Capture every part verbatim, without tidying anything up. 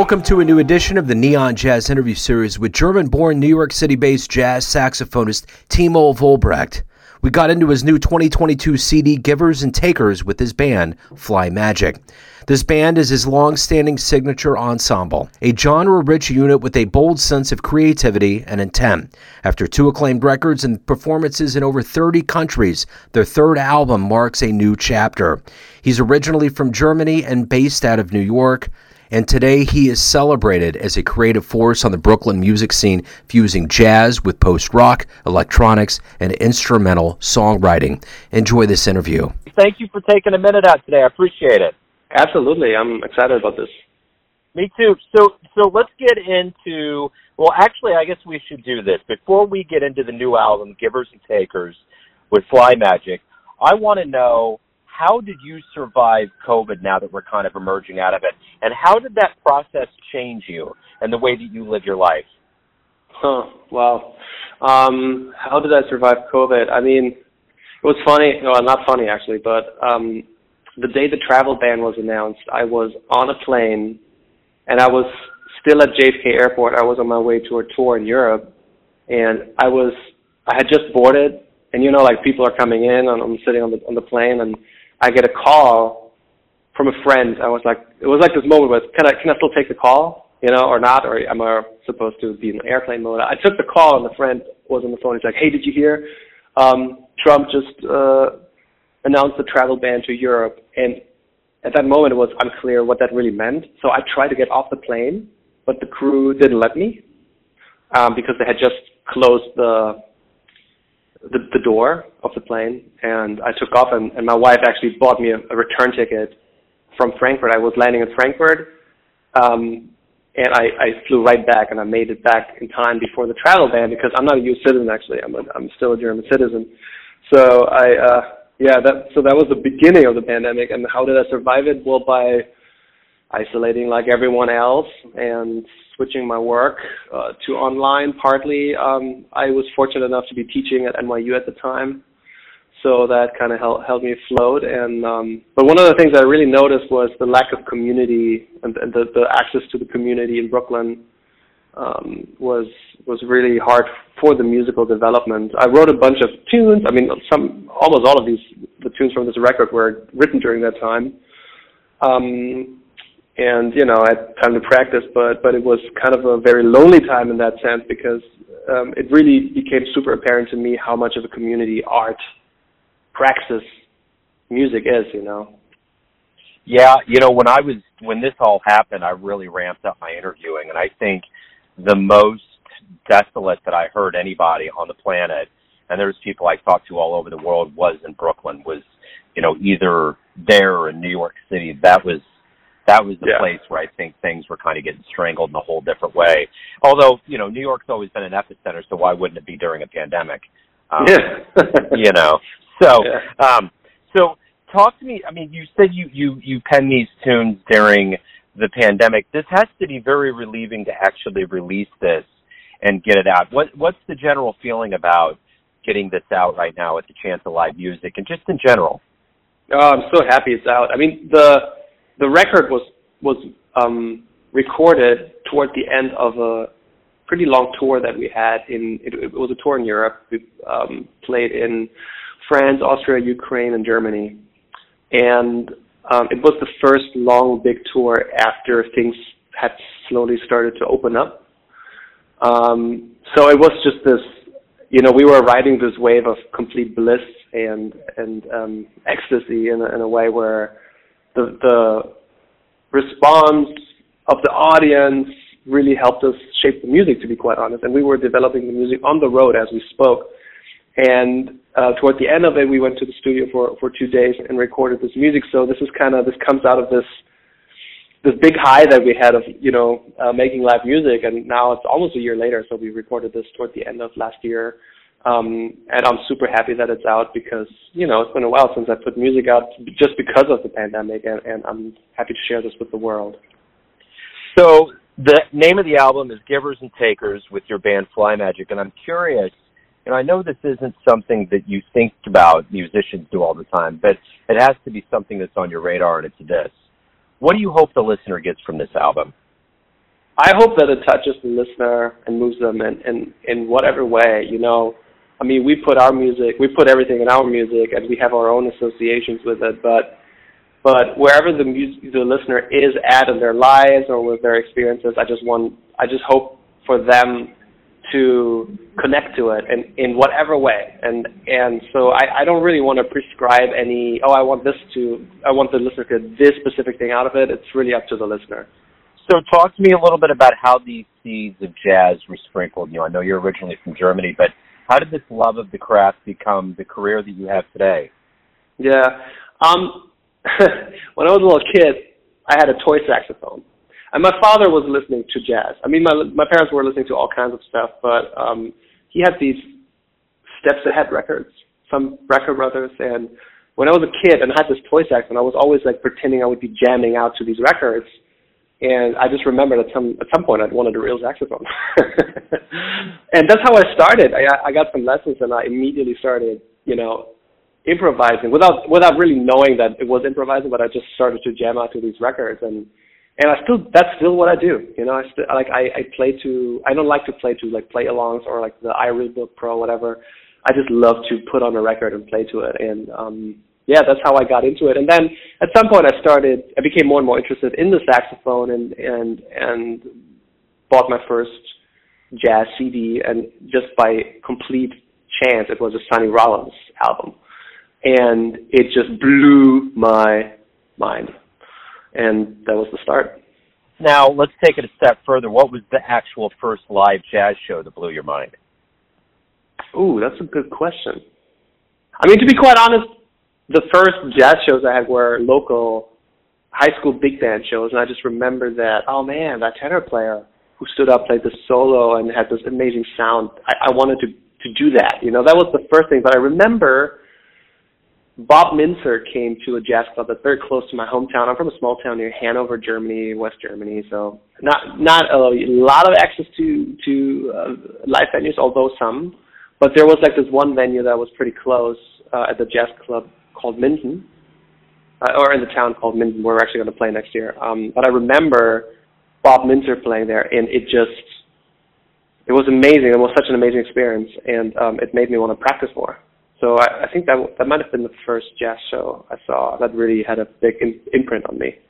Welcome to a new edition of the Neon Jazz interview series with German-born New York City-based jazz saxophonist Timo Vollbracht. We got into his new twenty twenty-two C D Givers and Takers with his band, Fly Magic. This band is his long-standing signature ensemble, a genre-rich unit with a bold sense of creativity and intent. After two acclaimed records and performances in over thirty countries, their third album marks a new chapter. He's originally from Germany and based out of New York, and today he is celebrated as a creative force on the Brooklyn music scene, fusing jazz with post-rock, electronics, and instrumental songwriting. Enjoy this interview. Thank you for taking a minute out today. I appreciate it. Absolutely. I'm excited about this. Me too. So so let's get into, well, actually, I guess we should do this. Before we get into the new album, Givers and Takers, with Fly Magic, I want to know, how did you survive COVID now that we're kind of emerging out of it? And how did that process change you and the way that you live your life? Huh, wow. Um, how did I survive COVID? I mean, it was funny. Well, not funny, actually, but um, the day the travel ban was announced, I was on a plane, and I was still at J F K Airport. I was on my way to a tour in Europe, and I was, I had just boarded, and you know, like people are coming in, and I'm sitting on the on the plane, and I get a call from a friend. I was like, it was like this moment where, can I, can I still take the call, you know, or not, or am I supposed to be in airplane mode? I took the call, and the friend was on the phone. He's like, hey, did you hear? Um, Trump just uh, announced the travel ban to Europe. And at that moment, it was unclear what that really meant. So I tried to get off the plane, but the crew didn't let me um, because they had just closed the The, the door of the plane, and I took off, and, and my wife actually bought me a, a return ticket from Frankfurt. I was landing in Frankfurt, um, and I, I flew right back, and I made it back in time before the travel ban, because I'm not a U S citizen, actually. I'm a, I'm still a German citizen. So I, uh, yeah, that so that was the beginning of the pandemic. And how did I survive it? Well, by isolating like everyone else and switching my work uh, to online partly. Um, I was fortunate enough to be teaching at N Y U at the time, so that kind of held, held me afloat. And um, but one of the things I really noticed was the lack of community and, and the, the access to the community in Brooklyn um, was was really hard for the musical development. I wrote a bunch of tunes. I mean, some almost all of these the tunes from this record were written during that time. Um, And, you know, I had time to practice, but, but it was kind of a very lonely time in that sense, because um, it really became super apparent to me how much of a community art praxis music is, you know. Yeah, you know, when I was, when this all happened, I really ramped up my interviewing, and I think the most desolate that I heard anybody on the planet, and there's people I talked to all over the world, was in Brooklyn, was, you know, either there or in New York City. That was That was the yeah. place where I think things were kind of getting strangled in a whole different way. Although, you know, New York's always been an epicenter, so why wouldn't it be during a pandemic? Um, yeah. you know. So, yeah. um, so talk to me. I mean, you said you, you, you penned these tunes during the pandemic. This has to be very relieving to actually release this and get it out. What What's the general feeling about getting this out right now at the Chance of Live Music, and just in general? Oh, I'm so happy it's out. I mean, the... The record was was um, recorded toward the end of a pretty long tour that we had. In it, it was a tour in Europe. We um, played in France, Austria, Ukraine, and Germany, and um, it was the first long big tour after things had slowly started to open up. Um, so it was just this, you know, we were riding this wave of complete bliss and and um, ecstasy in a, in a way where The, the response of the audience really helped us shape the music, to be quite honest. And we were developing the music on the road as we spoke. And uh, toward the end of it, we went to the studio for, for two days and recorded this music. So this is kind of, this comes out of this this big high that we had of, you know, uh, making live music. And now it's almost a year later, so we recorded this toward the end of last year. Um, and I'm super happy that it's out, because, you know, it's been a while since I put music out just because of the pandemic, and, and I'm happy to share this with the world. So the name of the album is Givers and Takers with your band Fly Magic, and I'm curious, and I know this isn't something that you think about, musicians do all the time, but it has to be something that's on your radar, and it's this. What do you hope the listener gets from this album? I hope that it touches the listener and moves them in, in, in whatever way, you know. I mean, we put our music, we put everything in our music, and we have our own associations with it, but but wherever the music, the listener is at in their lives or with their experiences, I just want, I just hope for them to connect to it in, in whatever way. And and so I, I don't really want to prescribe any, oh, I want this to, I want the listener to get this specific thing out of it. It's really up to the listener. So talk to me a little bit about how these seeds of jazz were sprinkled. You know, I know you're originally from Germany, but how did this love of the craft become the career that you have today? Yeah. Um, when I was a little kid, I had a toy saxophone. And my father was listening to jazz. I mean, my my parents were listening to all kinds of stuff, but um, he had these Steps Ahead records, some Record Brothers. And when I was a kid and I had this toy saxophone, I was always like pretending I would be jamming out to these records. And I just remembered at some at some point I'd wanted a real saxophone. And that's how I started. I, I got some lessons and I immediately started, you know, improvising without without really knowing that it was improvising, but I just started to jam out to these records. And And I still, that's still what I do. You know, I still, like, I, I play to, I don't like to play to, like, play-alongs or, like, the iRealBook Pro, whatever. I just love to put on a record and play to it. And, um, yeah, that's how I got into it. And then at some point I started, I became more and more interested in the saxophone and, and, and bought my first jazz C D. And just by complete chance, it was a Sonny Rollins album. And it just blew my mind. And that was the start. Now, let's take it a step further. What was the actual first live jazz show that blew your mind? Ooh, that's a good question. I mean, to be quite honest, the first jazz shows I had were local high school big band shows, and I just remember that, oh man, that tenor player who stood up, played the solo, and had this amazing sound. I, I wanted to, to do that. You know, that was the first thing. But I remember Bob Minzer came to a jazz club that's very close to my hometown. I'm from a small town near Hanover, Germany, West Germany, so not not a lot of access to to uh, live venues, although some. But there was like this one venue that was pretty close uh, at the jazz club called Minden, uh, or in the town called Minden, where we're actually going to play next year. Um, but I remember Bob Minzer playing there, and it just it was amazing. It was such an amazing experience, and um, it made me want to practice more. So I, I think that that might have been the first jazz show I saw that really had a big in, imprint on me.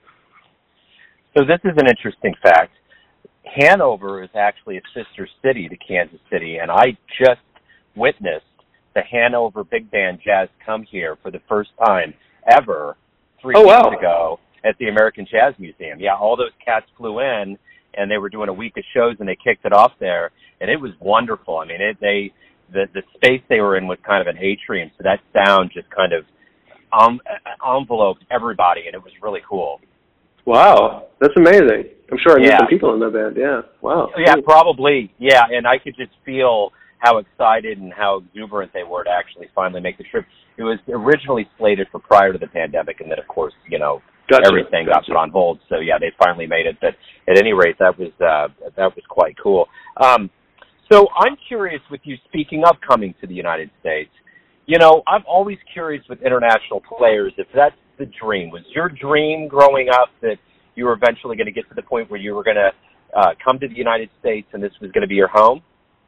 So this is an interesting fact. Hanover is actually a sister city to Kansas City, and I just witnessed the Hanover Big Band Jazz come here for the first time ever three oh, weeks wow. ago at the American Jazz Museum. Yeah, all those cats flew in, and they were doing a week of shows, and they kicked it off there, and it was wonderful. I mean, it, they... The, the space they were in was kind of an atrium, so that sound just kind of um, enveloped everybody, and it was really cool. Wow, that's amazing. I'm sure I knew yeah. some people in that band, yeah. Wow. Yeah, probably, yeah, and I could just feel how excited and how exuberant they were to actually finally make the trip. It was originally slated for prior to the pandemic, and then, of course, you know, gotcha. everything gotcha. got put on hold, so, yeah, they finally made it. But at any rate, that was uh, that was quite cool. Um So I'm curious with you, speaking of coming to the United States, you know, I'm always curious with international players if that's the dream. Was your dream growing up that you were eventually going to get to the point where you were going to uh, come to the United States and this was going to be your home?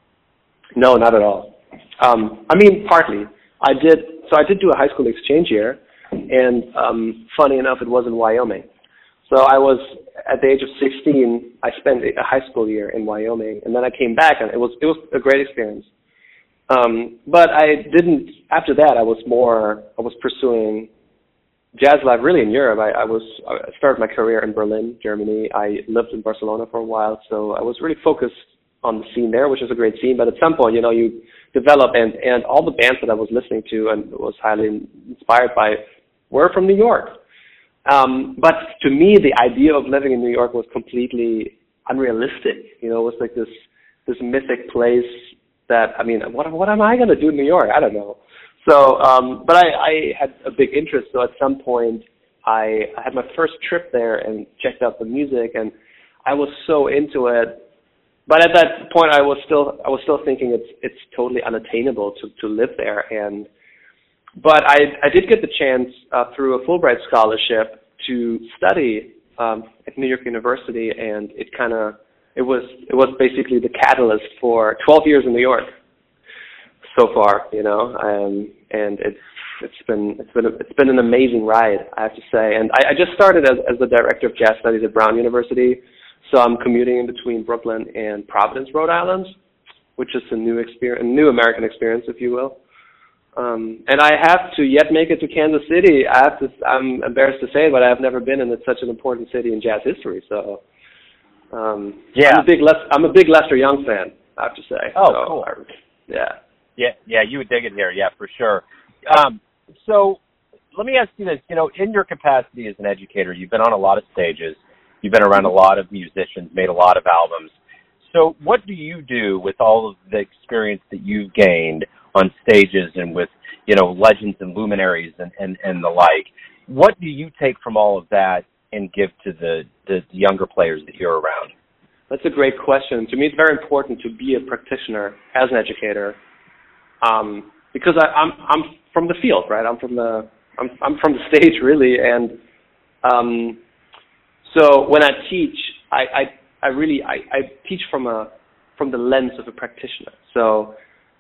No, not at all. Um, I mean, partly. I did, so I did do a high school exchange year, and um, funny enough, it was in Wyoming. So I was, at the age of sixteen, I spent a high school year in Wyoming, and then I came back, and it was it was a great experience. Um, but I didn't, after that, I was more, I was pursuing jazz life really in Europe. I, I was, I started my career in Berlin, Germany. I lived in Barcelona for a while, so I was really focused on the scene there, which is a great scene. But at some point, you know, you develop, and, and all the bands that I was listening to and was highly inspired by were from New York. Um, but to me, the idea of living in New York was completely unrealistic. You know, it was like this this mythic place that, I mean, what what am I going to do in New York? I don't know. So, um, but I, I had a big interest. So at some point, I, I had my first trip there and checked out the music, and I was so into it. But at that point, I was still I was still thinking it's it's totally unattainable to to live there. And But I, I did get the chance uh, through a Fulbright scholarship to study um, at New York University, and it kind of it was it was basically the catalyst for twelve years in New York so far, you know, um, and it's it's been it's been a, it's been an amazing ride, I have to say. And I, I just started as as the director of jazz studies at Brown University, so I'm commuting in between Brooklyn and Providence, Rhode Island, which is a new experience, a new American experience, if you will. Um, and I have to yet make it to Kansas City. I have to. I'm embarrassed to say it, but I have never been in such an important city in jazz history. So, um, yeah, I'm a big Les- I'm a big Lester Young fan, I have to say. Oh, so, cool. I, yeah. Yeah, yeah, you would dig it here. Yeah, for sure. Um, so, let me ask you this. You know, in your capacity as an educator, you've been on a lot of stages. You've been around a lot of musicians, made a lot of albums. So, what do you do with all of the experience that you've gained on stages and with, you know, legends and luminaries and, and, and the like? What do you take from all of that and give to the, the younger players that you're around? That's a great question. To me, it's very important to be a practitioner as an educator, um, because I, I'm I'm from the field, right? I'm from the I'm I'm from the stage, really, and um, so when I teach, I I, I really I, I teach from a from the lens of a practitioner. So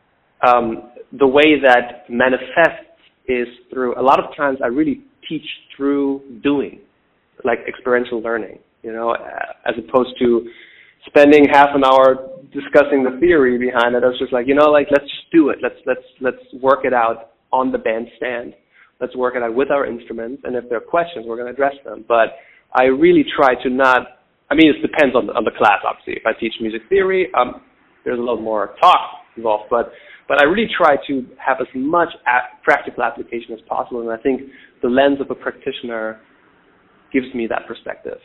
Um, the way that manifests is through, a lot of times I really teach through doing, like experiential learning, you know, as opposed to spending half an hour discussing the theory behind it. I was just like, you know, like, let's just do it. Let's, let's, let's work it out on the bandstand. Let's work it out with our instruments. And if there are questions, we're going to address them. But I really try to not, I mean, it depends on the, on the class, obviously. If I teach music theory, um, there's a little more talk involved, but But I really try to have as much a- practical application as possible, and I think the lens of a practitioner gives me that perspective.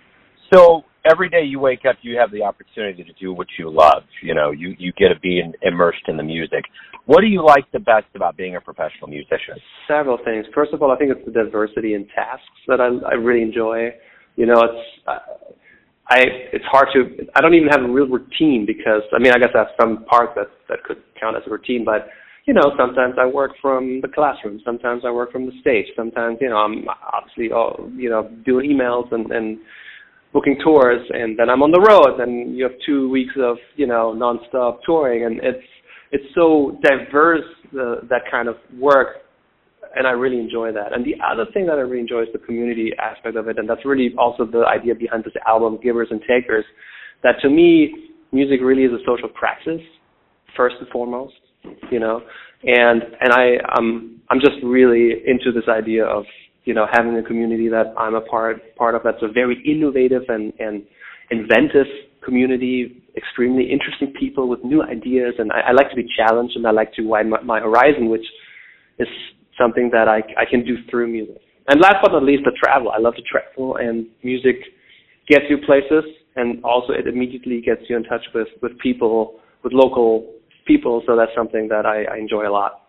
So every day you wake up, you have the opportunity to do what you love. You know, you, you get to be in, immersed in the music. What do you like the best about being a professional musician? Several things. First of all, I think it's the diversity in tasks that I, I really enjoy. You know, it's uh, I it's hard to, I don't even have a real routine because, I mean, I guess I have some parts that, that could count as a routine, but, you know, sometimes I work from the classroom, sometimes I work from the stage, sometimes, you know, I'm obviously, all, you know, doing emails and, and booking tours, and then I'm on the road, and you have two weeks of, you know, nonstop touring, and it's, it's so diverse, uh, that kind of work, and I really enjoy that. And the other thing that I really enjoy is the community aspect of it, and that's really also the idea behind this album, Givers and Takers, that to me, music really is a social praxis, first and foremost, you know, and and I, um, I'm just really into this idea of, you know, having a community that I'm a part part of that's a very innovative and, and inventive community, extremely interesting people with new ideas, and I, I like to be challenged, and I like to widen my, my horizon, which is something that I, I can do through music. And last but not least, the travel. I love to travel, and music gets you places, and also it immediately gets you in touch with, with people, with local people, so that's something that I, I enjoy a lot.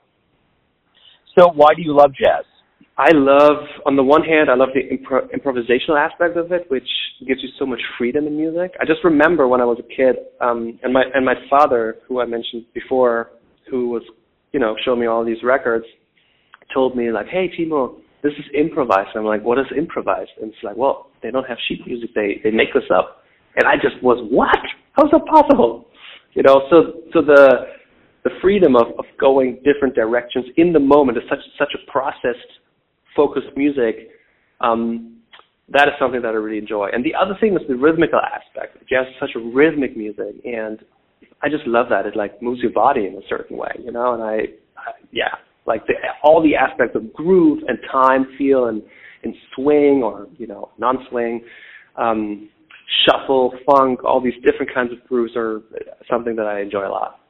So why do you love jazz? I love, on the one hand, I love the impro- improvisational aspect of it, which gives you so much freedom in music. I just remember when I was a kid, um, and my and my father, who I mentioned before, who was, you know, showing me all these records, told me, like, hey, Timo, this is improvised. I'm like, what is improvised? And it's like, well, they don't have sheet music. They they make this up. And I just was, what? How is that possible? You know, so so the the freedom of, of going different directions in the moment is such such a processed, focused music. Um, that is something that I really enjoy. And the other thing is the rhythmical aspect. Jazz is such a rhythmic music, and I just love that. It like moves your body in a certain way, you know. And I, I yeah. Like the, all the aspects of groove and time, feel, and, and swing, or, you know, non-swing, um, shuffle, funk, all these different kinds of grooves are something that I enjoy a lot.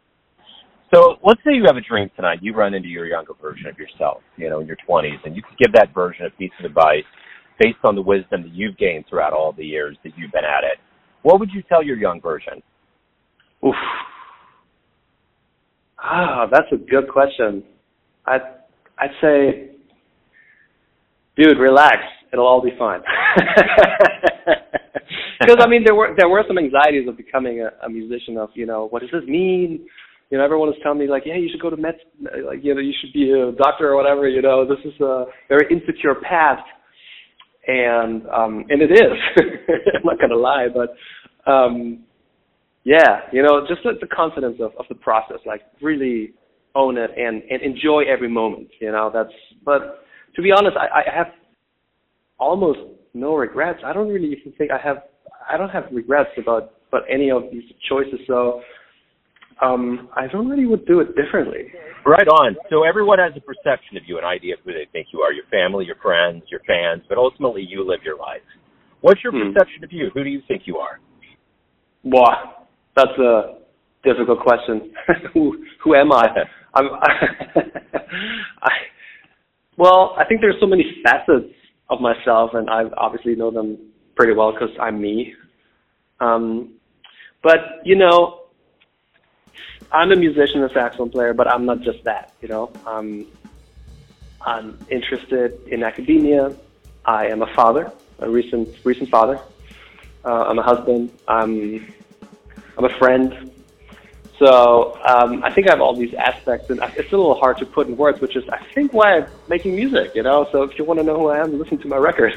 So let's say you have a dream tonight. You run into your younger version of yourself, you know, in your twenties, and you could give that version a piece of advice based on the wisdom that you've gained throughout all the years that you've been at it. What would you tell your young version? Oof. Ah, that's a good question. I'd, I'd say, dude, relax. It'll all be fine. Because, I mean, there were there were some anxieties of becoming a, a musician of, you know, what does this mean? You know, everyone was telling me, like, yeah, you should go to med, like, you know, you should be a doctor or whatever, you know. This is a very insecure path. And um, and it is. I'm not going to lie. But um, yeah, you know, just the, the confidence of, of the process, like really own it and, and enjoy every moment, you know, that's, but to be honest, I, I have almost no regrets. I don't really even think I have, I don't have regrets about, about any of these choices, so um, I don't really would do it differently. Right on. So everyone has a perception of you, an idea of who they think you are, your family, your friends, your fans, but ultimately you live your life. What's your hmm. perception of you? Who do you think you are? Wow. That's a difficult question. who who am I? I'm, I, well, I think there's so many facets of myself, and I obviously know them pretty well because I'm me. Um, but you know, I'm a musician, a saxophone player, but I'm not just that. You know, um, I'm interested in academia. I am a father, a recent recent father. Uh, I'm a husband. I'm I'm a friend. So um, I think I have all these aspects, and it's a little hard to put in words, which is, I think, why I'm making music, you know? So if you want to know who I am, listen to my record.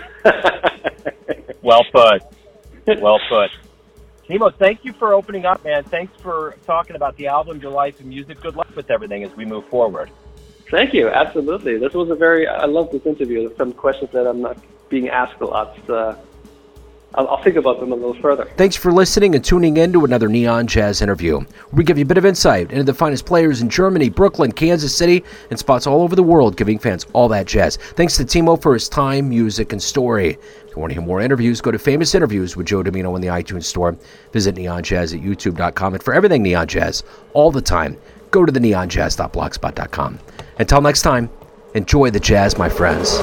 Well put. Well put. Nemo, thank you for opening up, man. Thanks for talking about the album, your life, and music. Good luck with everything as we move forward. Thank you. Absolutely. This was a very, I love this interview. There's some questions that I'm not being asked a lot. Uh, I'll, I'll think about them a little further. Thanks for listening and tuning in to another Neon Jazz interview. We give you a bit of insight into the finest players in Germany, Brooklyn, Kansas City, and spots all over the world, giving fans all that jazz. Thanks to Timo for his time, music, and story. If you want to hear more interviews, go to Famous Interviews with Joe Domino in the iTunes Store. Visit neon jazz at youtube dot com. And for everything Neon Jazz, all the time, go to the neon jazz dot blogspot dot com. Until next time, enjoy the jazz, my friends.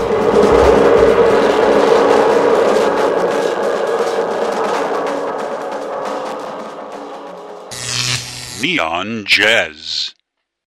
Neon Jazz.